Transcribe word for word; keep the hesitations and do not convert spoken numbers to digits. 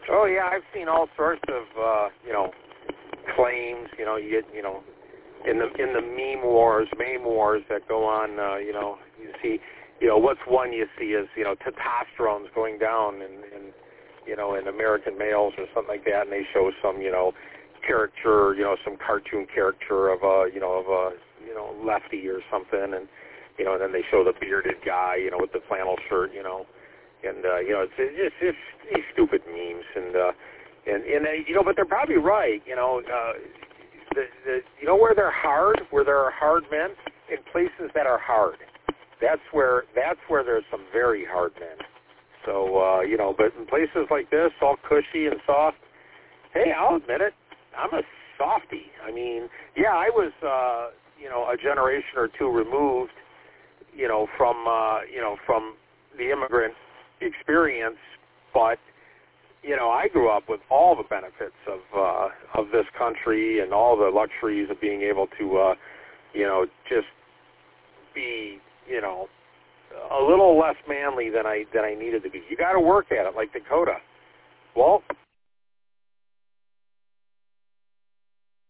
Oh yeah, I've seen all sorts of uh, you know claims. You know, you get you know in the in the meme wars, meme wars that go on. Uh, you know, you see, you know, what's one you see is you know testosterone's going down in, in you know in American males or something like that, and they show some you know character, you know, some cartoon character of a you know of a you know lefty or something, and you know, and then they show the bearded guy, you know, with the flannel shirt, you know. And, uh, you know, it's, it's just it's these stupid memes. And, uh, and, and uh, you know, but they're probably right, you know. Uh, the, the, you know where they're hard, where there are hard men? In places that are hard. That's where that's where there's some very hard men. So, uh, you know, but in places like this, all cushy and soft, hey, I'll admit it, I'm a softie. I mean, yeah, I was, uh, you know, a generation or two removed, you know, from, uh, you know, from the immigrant experience, but you know, I grew up with all the benefits of uh, of this country and all the luxuries of being able to, uh, you know, just be, you know, a little less manly than I than I needed to be. You got to work at it, like Dakota. Well,